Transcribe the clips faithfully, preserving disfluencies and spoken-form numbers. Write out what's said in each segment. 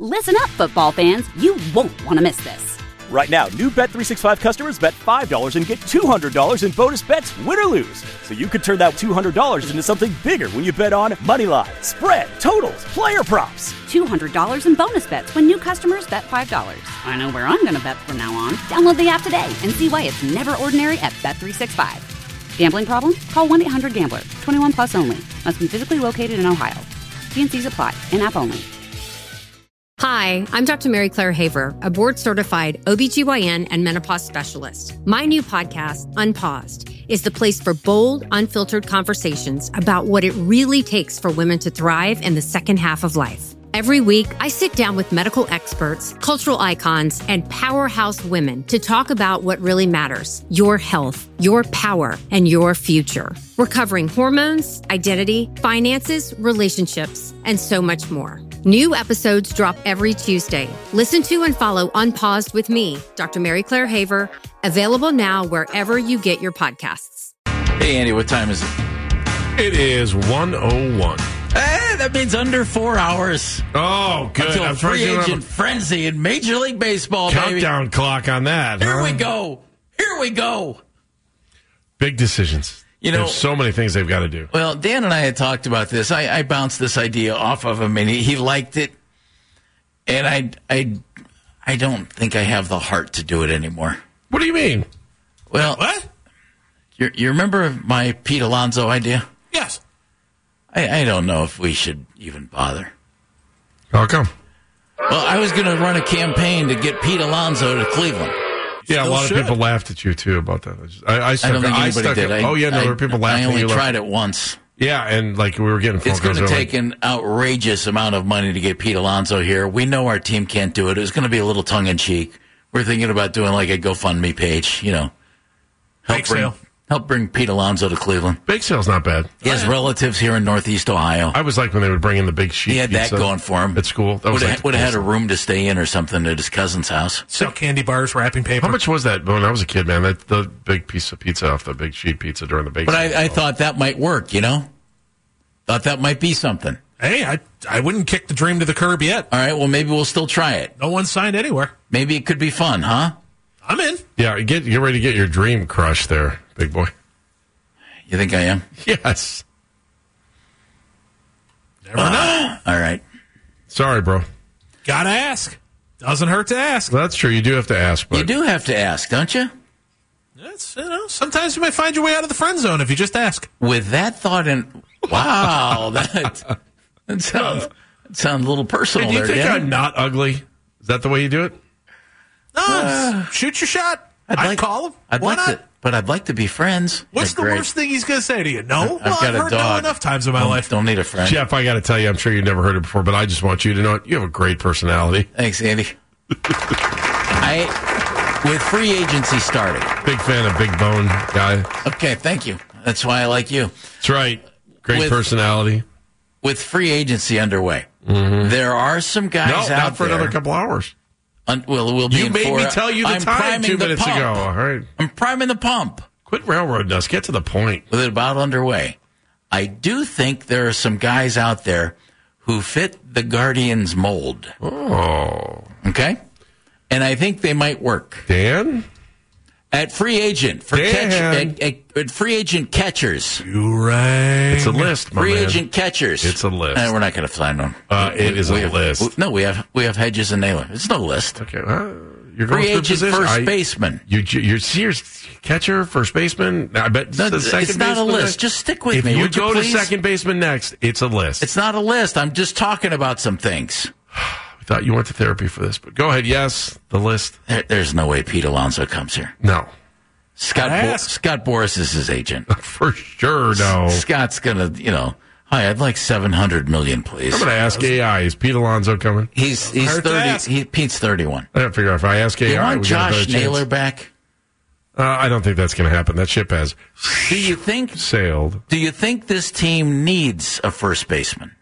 Listen up, football fans. You won't want to miss this. Right now, new Bet three sixty-five customers bet five dollars and get two hundred dollars in bonus bets, win or lose. So you could turn that two hundred dollars into something bigger when you bet on money line, spread, totals, player props. two hundred dollars in bonus bets when new customers bet five dollars. I know where I'm going to bet from now on. Download the app today and see why it's never ordinary at Bet three sixty-five. Gambling problem? Call one eight hundred gambler. twenty-one plus only. Must be physically located in Ohio. T and C's apply. In-app only. Hi, I'm Doctor Mary Claire Haver, a board-certified O B G Y N and menopause specialist. My new podcast, Unpaused, is the place for bold, unfiltered conversations about what it really takes for women to thrive in the second half of life. Every week, I sit down with medical experts, cultural icons, and powerhouse women to talk about what really matters: your health, your power, and your future. We're covering hormones, identity, finances, relationships, and so much more. New episodes drop every Tuesday. Listen to and follow Unpaused with me, Doctor Mary Claire Haver, available now wherever you get your podcasts. Hey, Andy, what time is it? It is one oh one. Hey, that means under four hours. Oh, good. Until I'm free trying to agent frenzy in Major League Baseball, countdown baby. clock on that. Here huh? we go. Here we go. Big decisions. You know, there's so many things they've got to do. Well, Dan and I had talked about this. I, I bounced this idea off of him, and he, he liked it. And I, I, I don't think I have the heart to do it anymore. What do you mean? Well, what? You, you remember my Pete Alonso idea? Yes. I, I don't know if we should even bother. How come? Well, I was going to run a campaign to get Pete Alonso to Cleveland. Yeah, a Still lot should. of people laughed at you, too, about that. I, just, I, I, stuck, I don't think I anybody stuck did. it. I, Oh, yeah, no, I, there were people laughing. I only you tried left. it once. Yeah, and like we were getting phone It's going calls. to They're take like, an outrageous amount of money to get Pete Alonso here. We know our team can't do it. It was going to be a little tongue-in-cheek. We're thinking about doing like a GoFundMe page, you know. Help Bake bring, sale. help bring Pete Alonso to Cleveland. bake sale's not bad. He has relatives here in Northeast Ohio. I was like when they would bring in the big sheet He had that pizza going for him. at school. That was Would like have, would have had a room to stay in or something at his cousin's house. Sell candy bars, wrapping paper. How much was that when I was a kid, man? That the big piece of pizza off the big sheet pizza during the bake But sale. I, I thought that might work, you know? Thought that might be something. Hey, I I wouldn't kick the dream to the curb yet. All right, well, maybe we'll still try it. No one signed anywhere. Maybe it could be fun, huh? I'm in. Yeah, get get ready to get your dream crushed there, big boy. You think I am? Yes. Never know. All right. Sorry, bro. Gotta ask. Doesn't hurt to ask. Well, that's true. You do have to ask, but You do have to ask, don't you? That's, you know, sometimes you might find your way out of the friend zone if you just ask. With that thought in, wow, that, that sounds that sounds a little personal do you there, think Dan. I'm not ugly? Is that the way you do it? No, shoot your shot. I'd, like- call him. I'd Why like not? to, but I'd like to be friends. What's They're the great. worst thing he's going to say to you? No? I've well, got I've a heard no dog. enough times in my Don't, life. don't need a friend. Jeff, I got to tell you, I'm sure you've never heard it before, but I just want you to know it. You have a great personality. Thanks, Andy. I with free agency starting. Big fan of Big Bone guy. Okay, thank you. That's why I like you. That's right. Great With- personality. With free agency underway, there are some guys No, out not for there. another couple hours. Un, well, we'll be You in made for, me tell you the I'm time priming two the minutes pump. ago. All right. I'm priming the pump. Quit railroading us. Get to the point. With it about underway. I do think there are some guys out there who fit the Guardians mold. Oh. Okay? And I think they might work. Dan? At free agent, for Dan. catch, at, at, at free agent catchers. You right. It's a list, my Free man. agent catchers. It's a list. Uh, we're not going to sign them. Uh, it is a We have- list. we- no, we have we have Hedges and Naylor. It's no list. Okay. Well, you're going Free through agent position. first I- baseman. You, you're serious. Catcher, first baseman. I bet No, the second it's not a baseman list. next. Just stick with if me, you would you go to please? second baseman next, it's a list. It's not a list. I'm just talking about some things. I thought you went to therapy for this, but go ahead. Yes, the list. There, there's no way Pete Alonso comes here. No. Scott Bo- Ask. Scott Boras is his agent. For sure, no. Scott's gonna, you know, hi, I'd like seven hundred million, please. I'm going to ask A I. Is Pete Alonso coming? He's he's Hard to thirty. ask. He, Pete's thirty-one. I gotta figure out if I ask A I. You want we got a Josh better chance. Naylor back? Uh, I don't think that's going to happen. That ship has Do you think? sailed. Do you think this team needs a first baseman?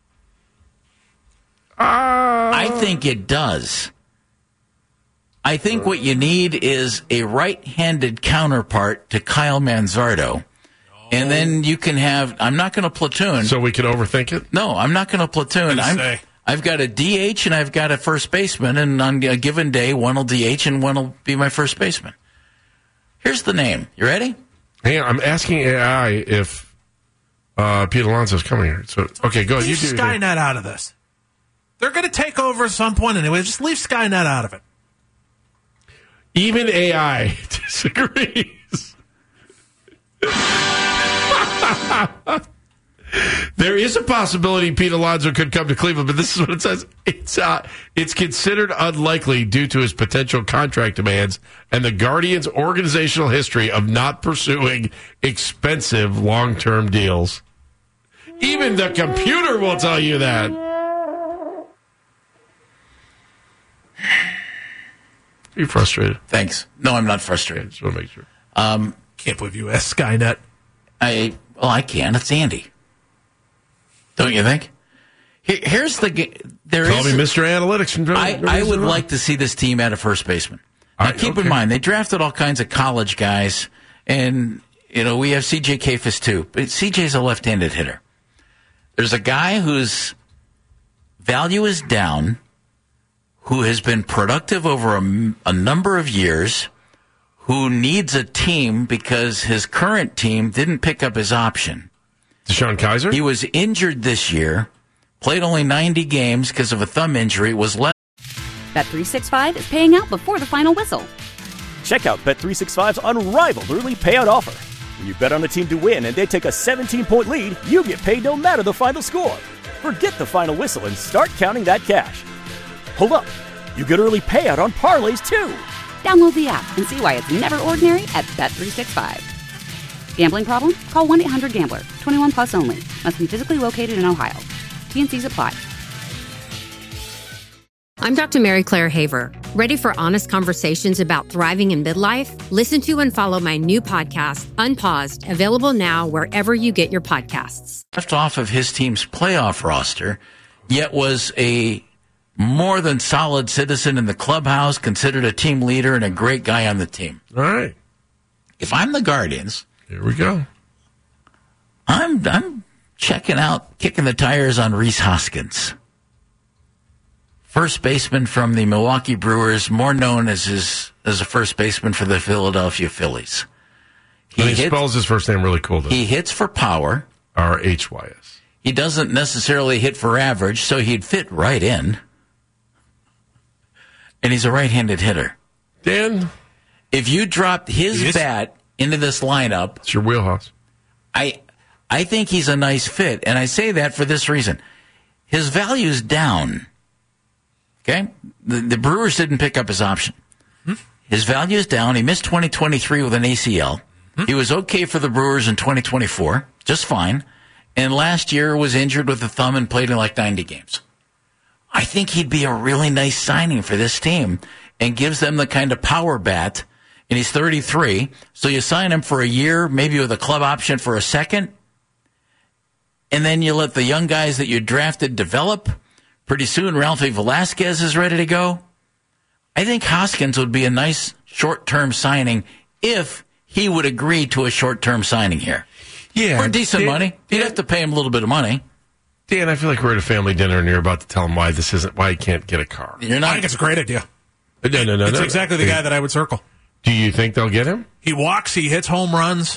Uh, I think it does. I think what you need is a right-handed counterpart to Kyle Manzardo. And then you can have, I'm not going to platoon. so we can overthink it? No, I'm not going to platoon. What'd you I'm, say? I've got a D H and I've got a first baseman, and on a given day, one will D H and one will be my first baseman. Here's the name. You ready? Hey, I'm asking A I if uh, Pete Alonso's coming here. So, okay, go ahead. Leave You do. Skynet out of this. They're going to take over at some point anyway. Just leave Skynet out of it. Even A I disagrees. There is a possibility Pete Alonso could come to Cleveland, but this is what it says. It's uh, it's considered unlikely due to his potential contract demands and the Guardians' organizational history of not pursuing expensive long-term deals. Even the computer will tell you that. Are you frustrated? Thanks. No, I'm not I frustrated. just want to make sure. Um, Can't believe you asked Skynet. I well, I can. It's Andy. Don't you think? Here, here's the g- there Call is. me Mister Analytics. From I, I would like to see this team at a first baseman. Now, Right, keep okay. in mind, they drafted all kinds of college guys, and, you know, we have C J Kafis too, but C J's a left-handed hitter. There's a guy whose value is down, who has been productive over a, a number of years, who needs a team because his current team didn't pick up his option. Deshaun Kaiser? He was injured this year, played only ninety games because of a thumb injury, was left. Bet three sixty-five is paying out before the final whistle. Check out Bet three sixty-five's unrivaled early payout offer. When you bet on a team to win and they take a seventeen-point lead, you get paid no matter the final score. Forget the final whistle and start counting that cash. Hold up. You get early payout on parlays, too. Download the app and see why it's never ordinary at Bet three sixty-five. Gambling problem? Call one eight hundred gambler. twenty-one plus only. Must be physically located in Ohio. T N Cs apply. I'm Doctor Mary Claire Haver. Ready for honest conversations about thriving in midlife? Listen to and follow my new podcast, Unpaused, available now wherever you get your podcasts. left off of his team's playoff roster, yet was a more than solid citizen in the clubhouse, considered a team leader, and a great guy on the team. All right. If I'm the Guardians, Here we go. I'm I'm checking out, kicking the tires on Rhys Hoskins. First baseman from the Milwaukee Brewers, more known as his as a first baseman for the Philadelphia Phillies. He, And he hits, spells his first name really cool, though. he hits for power. R H Y S. He doesn't necessarily hit for average, so he'd fit right in. And he's a right-handed hitter. Dan, If you dropped his He is? bat into this lineup, it's your wheelhouse. I I think he's a nice fit. And I say that for this reason. His value's down. Okay? The, the Brewers didn't pick up his option. Hmm? His value is down. He missed twenty twenty-three with an A C L. Hmm? He was okay for the Brewers in twenty twenty-four, just fine. And last year was injured with a thumb and played in like ninety games. I think he'd be a really nice signing for this team and gives them the kind of power bat. And he's thirty-three, so you sign him for a year, maybe with a club option for a second. And then you let the young guys that you drafted develop. Pretty soon, Ralphie Velasquez is ready to go. I think Hoskins would be a nice short-term signing if he would agree to a short-term signing here. Yeah. For decent Dan, money. You'd have to pay him a little bit of money. Dan, I feel like we're at a family dinner and you're about to tell him why this isn't, why he can't get a car. You're I not. think it's a great idea. No, no, no, It's no. exactly the guy that I would circle. Do you think they'll get him? He walks, he hits home runs.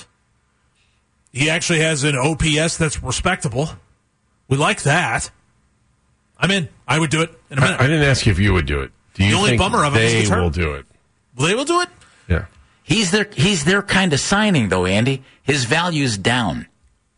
He actually has an O P S that's respectable. We like that. I'm in. I would do it in a minute. I, I didn't ask you if you would do it. Do you The only think bummer of it is they he's hurt. will do it? They will do it. Yeah. He's their he's their kind of signing, though, Andy. His value's down.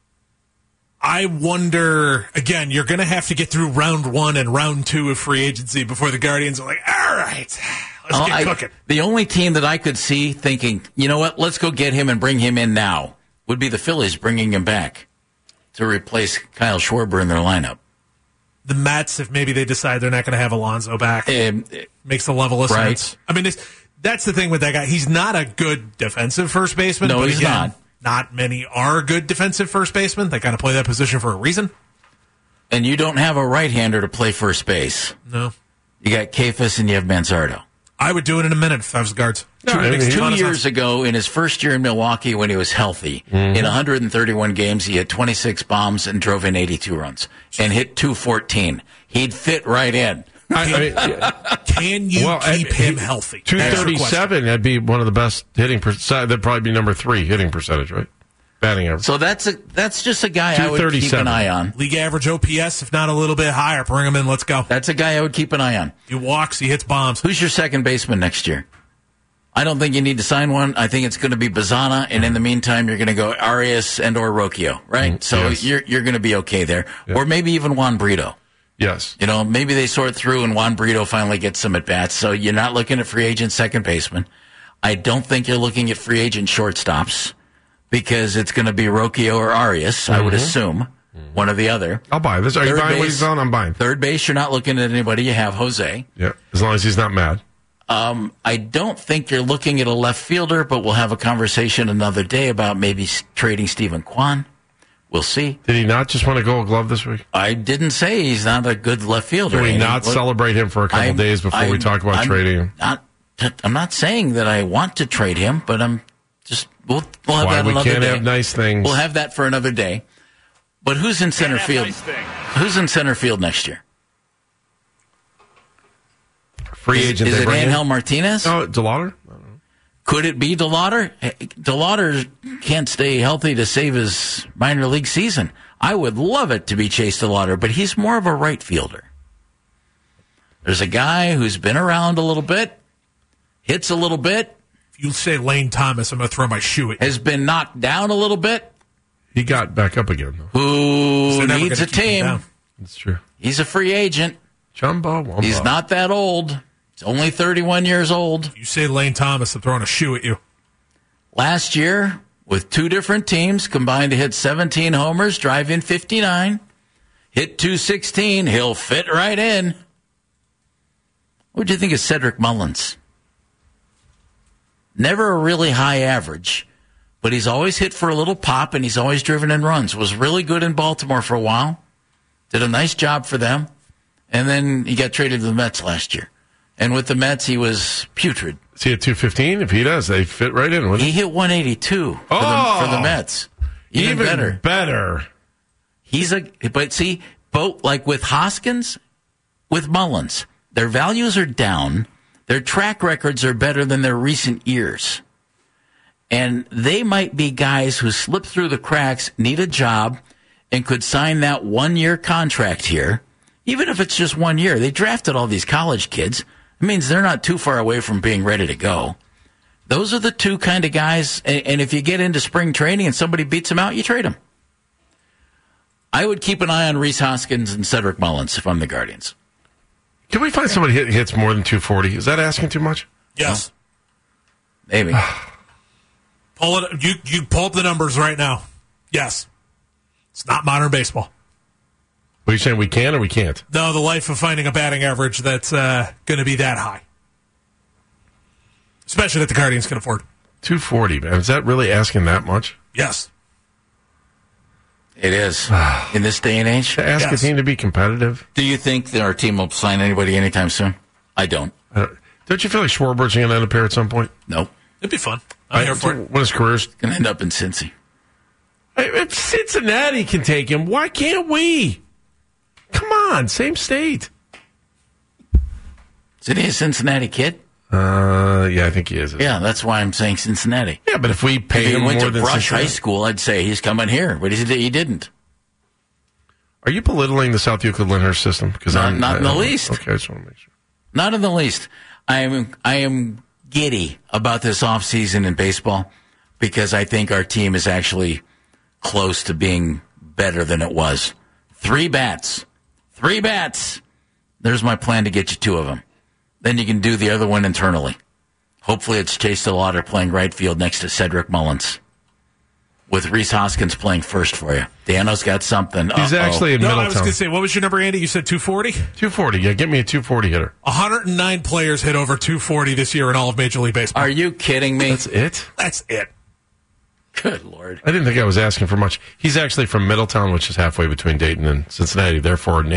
I wonder, again, you're going to have to get through round one and round two of free agency before the Guardians are like, all right, let's Oh, get I- cooking. The only team that I could see thinking, you know what, let's go get him and bring him in now, would be the Phillies bringing him back to replace Kyle Schwarber in their lineup. The Mets, if maybe they decide they're not going to have Alonso back, Um, makes a level of right. sense. I mean, it's, that's the thing with that guy. He's not a good defensive first baseman. No, but he's again, not. Not many are good defensive first basemen. They kind of play that position for a reason. and you don't have a right-hander to play first base. No. You got Kafis and you have Manzardo. I would do it in a minute if I was the Guards. No, Two, I mean, makes a Two ton of years sense. ago, in his first year in Milwaukee, when he was healthy, Mm-hmm. in one hundred thirty-one games, he had twenty-six bombs and drove in eighty-two runs and hit two fourteen. He'd fit right in. I, I mean, yeah. Can you Well, keep and- him healthy? two That's your question. thirty-seven, that'd be one of the best hitting percent. That'd probably be number three hitting percentage, right? Batting average. So that's a that's just a guy I would keep an two thirty-seven. eye on. League average O P S, if not a little bit higher. Bring him in. Let's go. That's a guy I would keep an eye on. He walks. He hits bombs. Who's your second baseman next year? I don't think you need to sign one. I think it's going to be Bazzana, and in the meantime, you're going to go Arias and or Rocchio, right? Mm, so yes. you're you're going to be okay there, Yeah. or maybe even Juan Brito. Yes. You know, maybe they sort through and Juan Brito finally gets some at bats. So you're not looking at free agent second baseman. I don't think you're looking at free agent shortstops because it's going to be Rocchio or Arias. I would assume one or the other. I'll buy this. Are you Third buying what base- he's on? I'm buying. Third base, you're not looking at anybody. You have Jose. Yeah. As long as he's not mad. Um, I don't think you're looking at a left fielder, but we'll have a conversation another day about maybe s- trading Stephen Kwan. We'll see. Did he not just want to Gold Glove this week? I didn't say he's not a good left fielder. Can we Andy. not Look, celebrate him for a couple I'm- days before we I'm- talk about I'm trading him? Not, I'm not saying that I want to trade him, but I'm just we'll we'll have Why that we another can't day. have nice things. We'll have that for another day. But who's in center field? Who's in center field next year? Free Is, agent. is they it bring in? Angel Martinez? Oh, DeLauder? Could it be DeLauder? DeLauder can't stay healthy to save his minor league season. I would love it to be Chase DeLauder, but he's more of a right fielder. There's a guy who's been around a little bit, hits a little bit, If you say Lane Thomas, I'm going to throw my shoe at you. has been knocked down a little bit, He got back up again, though. who They're never needs gonna a keep him team. down. That's true. He's a free agent. Jumbo Wumbo. He's not that old. He's only thirty-one years old. If you say Lane Thomas, I'm throwing a shoe at you. Last year, with two different teams, combined to hit seventeen homers, drive in fifty-nine, hit two sixteen, he'll fit right in. What do you think of Cedric Mullins? Never a really high average, but he's always hit for a little pop, and he's always driven in runs. Was really good in Baltimore for a while. Did a nice job for them. And then he got traded to the Mets last year. And with the Mets, he was putrid. Is he at two fifteen? If he does, they fit right in, wouldn't He hit one eighty-two for, Oh! the, for the Mets. Even, Even better. better. He's a, but see, both like with Hoskins, with Mullins, their values are down. Their track records are better than their recent years. And they might be guys who slip through the cracks, need a job, and could sign that one-year contract here, even if it's just one year. They drafted all these college kids. It means they're not too far away from being ready to go. Those are the two kind of guys, and, and if you get into spring training and somebody beats them out, you trade them. I would keep an eye on Rhys Hoskins and Cedric Mullins if I'm the Guardians. Can we find somebody hit, hits more than two forty? Is that asking too much? Yes. Maybe. Pull it. You you pull up the numbers right now. Yes. It's not modern baseball. What are you saying? We can or we can't? No, the life of finding a batting average that's uh, going to be that high, especially that the Guardians can afford. two forty, man. Is that really asking that much? Yes. It is. In this day and age. To ask Yes. a team to be competitive? Do you think that our team will sign anybody anytime soon? I don't. Uh, don't you feel like Schwarber's going to end up here at some point? Nope. It'd be fun. I'm here for it. When his career's... Going to end up in Cincy. Hey, if Cincinnati can take him, why can't we? Come on, same state. Is he a Cincinnati kid? Uh, yeah, I think he is. Yeah, that's why I'm saying Cincinnati. Yeah, but if we pay If he him went more to than Brush Cincinnati- High School, I'd say he's coming here, but he, he didn't. Are you belittling the South Euclid Lyndhurst system? Because Not- I'm not in the I- least. Okay, I just want to make sure. Not in the least. I am I am giddy about this offseason in baseball because I think our team is actually close to being better than it was. Three bats. Three bats. There's my plan to get you two of them. Then you can do the other one internally. Hopefully it's Chase DeLauder playing right field next to Cedric Mullins. With Rhys Hoskins playing first for you. Dano's got something. He's Uh-oh. actually in No, I Middletown. was going to say, what was your number, Andy? You said two forty? two forty. Yeah, get me a two forty hitter. one hundred nine players hit over two forty this year in all of Major League Baseball. Are you kidding me? That's it? That's it. Good Lord. I didn't think I was asking for much. He's actually from Middletown, which is halfway between Dayton and Cincinnati, therefore named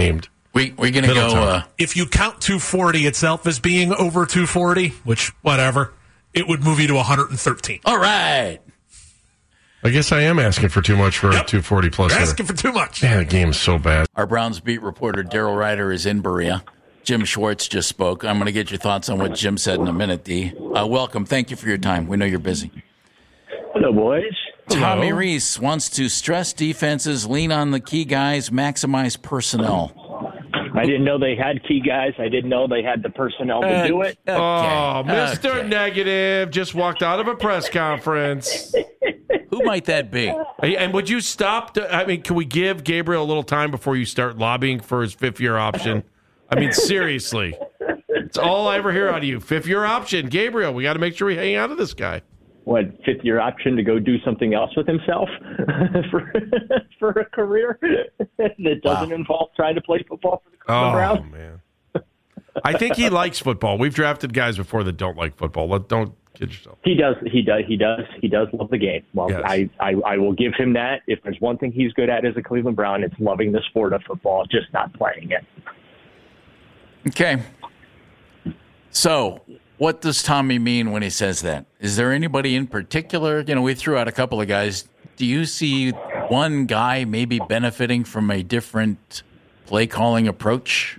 We, we're going to go... Uh, if you count two forty itself as being over two forty, which, whatever, it would move you to one hundred thirteen. All right. I guess I am asking for too much for yep. a two forty plus. You're asking for too much. Man, the game's so bad. Our Browns beat reporter Daryl Ryder is in Berea. Jim Schwartz just spoke. I'm going to get your thoughts on what Jim said in a minute, D. Uh, welcome. Thank you for your time. We know you're busy. Hello, boys. Tommy Hello. Rees wants to stress defenses, lean on the key guys, maximize personnel. I didn't know they had key guys. I didn't know they had the personnel to do it. Okay. Oh, Mister Okay. Negative just walked out of a press conference. Who might that be? And would you stop? The, I mean, can we give Gabriel a little time before you start lobbying for his fifth-year option? I mean, seriously. It's all I ever hear out of you. Fifth-year option. Gabriel, we got to make sure we hang out of this guy. What, fifth year option to go do something else with himself for for a career that doesn't Wow. involve trying to play football for the Cleveland Oh, Browns? man. I think he likes football. We've drafted guys before that don't like football. Let, don't kid yourself. He does. He does. He does. He does love the game. Well, Yes. I, I, I will give him that. If there's one thing he's good at as a Cleveland Brown, it's loving the sport of football, just not playing it. Okay. So, what does Tommy mean when he says that? Is there anybody in particular? You know, we threw out a couple of guys. Do you see one guy maybe benefiting from a different play calling approach?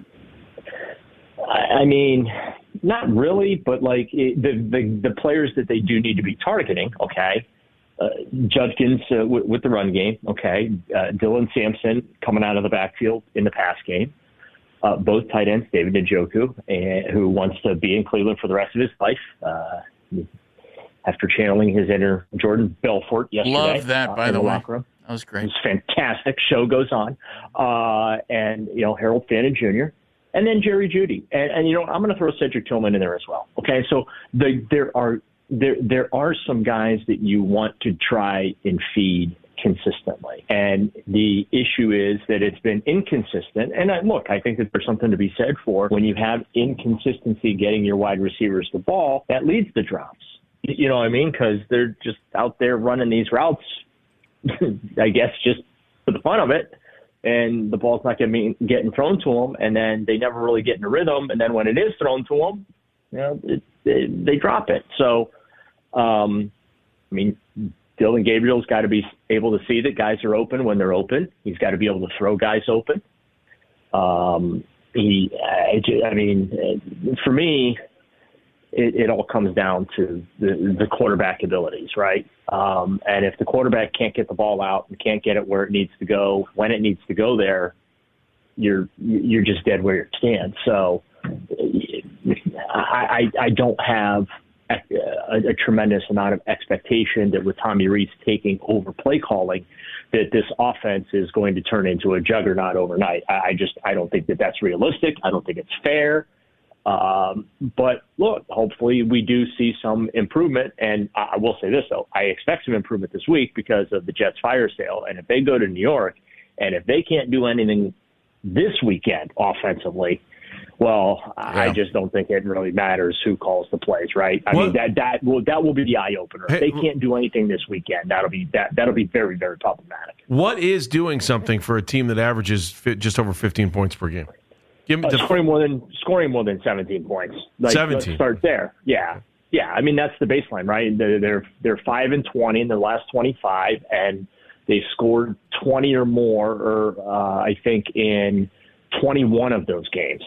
I mean, not really, but like it, the, the the players that they do need to be targeting. Okay, uh, Judkins uh, w- with the run game. Okay, uh, Dylan Sampson coming out of the backfield in the pass game. Uh, both tight ends, David Njoku, and, who wants to be in Cleveland for the rest of his life. Uh, after channeling his inner Jordan Belfort yesterday. Love that, uh, by in the the way. locker room. That was great. It's fantastic. Show goes on. Uh, and, you know, Harold Fannin Junior And then Jerry Jeudy. And, and you know, I'm going to throw Cedric Tillman in there as well. Okay, so the, there are there there are some guys that you want to try and feed consistently. And the issue is that it's been inconsistent. And I, look, I think that there's something to be said for when you have inconsistency getting your wide receivers the ball, that leads to drops. You know what I mean? Because they're just out there running these routes, I guess, just for the fun of it. And the ball's not getting getting thrown to them, and then they never really get in a rhythm. And then when it is thrown to them, you know, it, it, they drop it. So, um, I mean, Dylan Gabriel's got to be able to see that guys are open when they're open. He's got to be able to throw guys open. Um, he, I, I mean, for me, it, it all comes down to the, the quarterback abilities, right? Um, and if the quarterback can't get the ball out and can't get it where it needs to go, when it needs to go there, you're you're just dead where you stand. So I, I, I don't have a, a, a tremendous amount of expectation that with Tommy Rees taking over play calling, that this offense is going to turn into a juggernaut overnight. I, I just I don't think that that's realistic. I don't think it's fair. Um, but look, hopefully we do see some improvement. And I will say this, though, I expect some improvement this week because of the Jets fire sale. And if they go to New York and if they can't do anything this weekend offensively, well, yeah. I just don't think it really matters who calls the plays, right? I well, mean, that, that will, that will be the eye opener. Hey, if they can't do anything this weekend, that'll be, that, that'll be very, very problematic. What is doing something for a team that averages fi- just over fifteen points per game? Give me Uh, the scoring more than scoring more than seventeen points. Like, seventeen. Let's start there. Yeah, yeah. I mean that's the baseline, right? They're they're, they're five and twenty in the last twenty-five, and they scored twenty or more, or uh, I think in twenty-one of those games.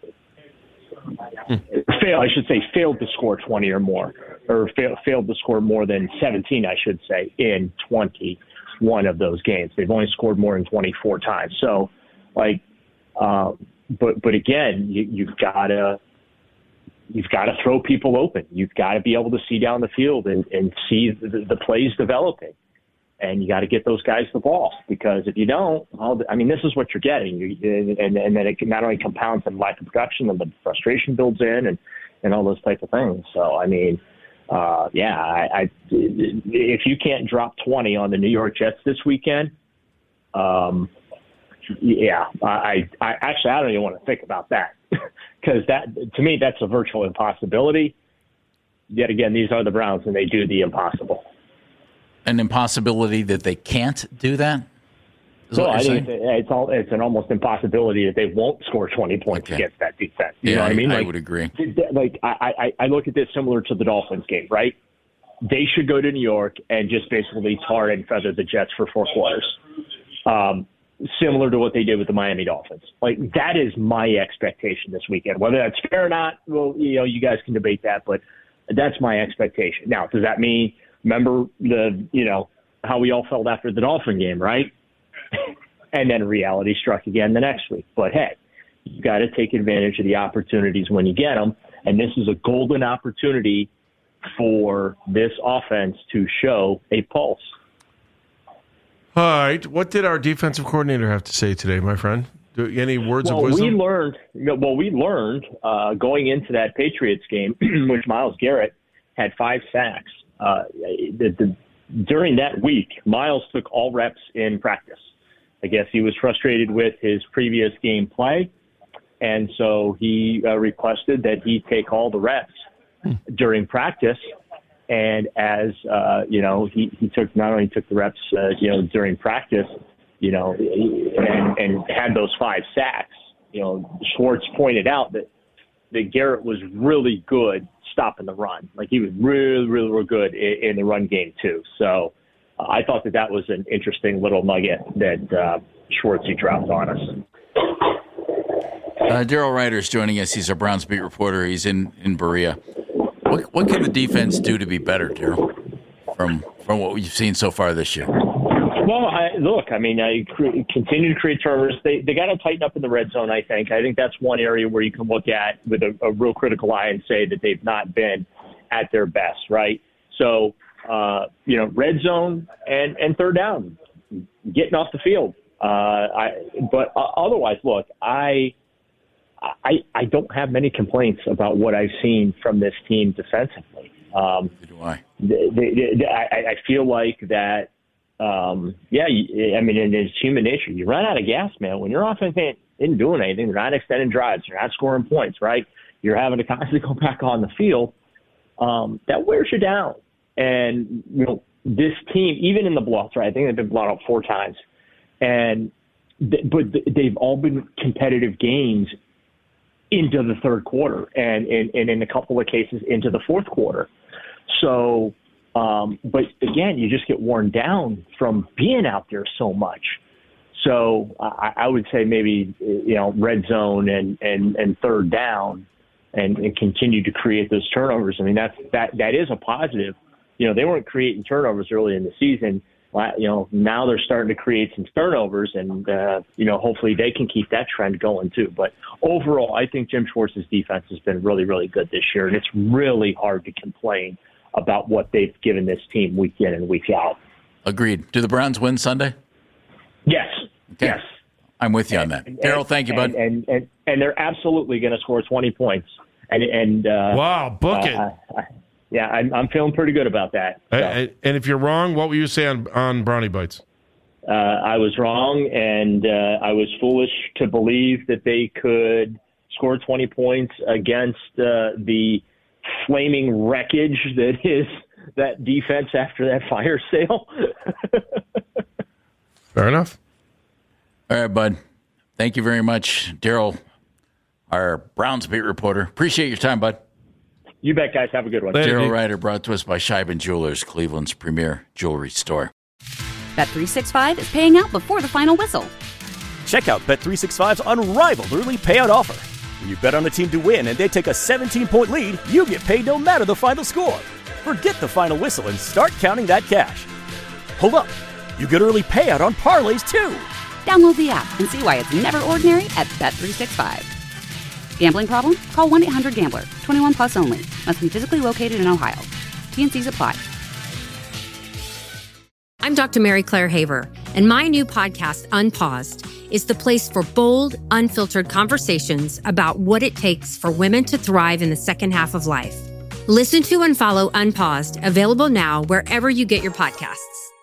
Hmm. Fail, I should say, failed to score twenty or more, or fail, failed to score more than seventeen, I should say, in twenty-one of those games. They've only scored more than twenty-four times. So, like. Um, But but again, you, you've got to you've got to throw people open. You've got to be able to see down the field and, and see the, the plays developing, and you got to get those guys the ball because if you don't, well, I mean, this is what you're getting, you, and and then it not only compounds in lack of production, but the frustration builds in, and, and all those types of things. So I mean, uh, yeah, I, I if you can't drop twenty on the New York Jets this weekend. Um, Yeah, I, I actually I don't even want to think about that because that to me that's a virtual impossibility. Yet again, these are the Browns and they do the impossible. An impossibility that they can't do that? So I think it's, it's all it's an almost impossibility that they won't score twenty points okay. against that defense. You yeah, know what I mean? I, like, I would agree. Like I, I, I look at this similar to the Dolphins game, right? They should go to New York and just basically tar and feather the Jets for four quarters. Um, similar to what they did with the Miami Dolphins. Like, that is my expectation this weekend. Whether that's fair or not, well, you know, you guys can debate that, but that's my expectation. Now, does that mean, remember the, you know, how we all felt after the Dolphin game, right? And then reality struck again the next week. But hey, you got to take advantage of the opportunities when you get them. And this is a golden opportunity for this offense to show a pulse. All right. What did our defensive coordinator have to say today, my friend? Do, any words well, of wisdom? We learned, well, we learned uh, going into that Patriots game, which Myles Garrett had five sacks. Uh, the, the, during that week, Myles took all reps in practice. I guess he was frustrated with his previous game play, and so he uh, requested that he take all the reps hmm. during practice. And as, uh, you know, he, he took not only took the reps, uh, you know, during practice, you know, and, and had those five sacks. You know, Schwartz pointed out that, that Garrett was really good stopping the run. Like, he was really, really, really good in, in the run game, too. So uh, I thought that that was an interesting little nugget that uh, Schwartz dropped on us. Uh, Daryl Ryder is joining us. He's a Browns beat reporter. He's in, in Berea. What, what can the defense do to be better, Daryl, from from what we've seen so far this year? Well, I, look, I mean, I cre- continue to create turnovers. They they got to tighten up in the red zone, I think. I think that's one area where you can look at with a, a real critical eye and say that they've not been at their best, right? So, uh, you know, red zone and, and third down, getting off the field. Uh, I But uh, otherwise, look, I – I, I don't have many complaints about what I've seen from this team defensively. Um, do I. They, they, they, I, I feel like that, um, yeah, I mean, it's human nature. You run out of gas, man. When your offense ain't, isn't doing anything, they're not extending drives, they're not scoring points, right? You're having to constantly go back on the field. Um, that wears you down. And, you know, this team, even in the blowouts, right, I think they've been blown out four times. And th- But they've all been competitive games into the third quarter and, and, and in a couple of cases into the fourth quarter. So, um, but again, you just get worn down from being out there so much. So I, I would say maybe, you know, red zone and, and, and third down and, and continue to create those turnovers. I mean, that's, that, that is a positive. You know, they weren't creating turnovers early in the season. You know, now they're starting to create some turnovers, and, uh, you know, hopefully they can keep that trend going too. But overall, I think Jim Schwartz's defense has been really, really good this year, and it's really hard to complain about what they've given this team week in and week out. Agreed. Do the Browns win Sunday? Yes. Okay. Yes. I'm with you on that. Daryl, thank you, bud. And, and, and, and they're absolutely going to score twenty points. And, and uh, wow, book uh, it. I, I, Yeah, I'm, I'm feeling pretty good about that. So. And, and if you're wrong, what will you say on, on Brownie Bites? Uh, I was wrong, and uh, I was foolish to believe that they could score twenty points against uh, the flaming wreckage that is that defense after that fire sale. Fair enough. All right, bud. Thank you very much, Daryl, our Browns beat reporter. Appreciate your time, bud. You bet, guys. Have a good one. Daryl Ryder, brought to us by Scheiben Jewelers, Cleveland's premier jewelry store. Bet three sixty-five is paying out before the final whistle. Check out Bet three sixty-five's unrivaled early payout offer. When you bet on a team to win and they take a seventeen-point lead, you get paid no matter the final score. Forget the final whistle and start counting that cash. Hold up. You get early payout on parlays, too. Download the app and see why it's never ordinary at Bet three sixty-five. Gambling problem? Call one eight hundred gambler. twenty-one plus only. Must be physically located in Ohio. T N Cs apply. I'm Doctor Mary Claire Haver, and my new podcast, Unpaused, is the place for bold, unfiltered conversations about what it takes for women to thrive in the second half of life. Listen to and follow Unpaused, available now wherever you get your podcasts.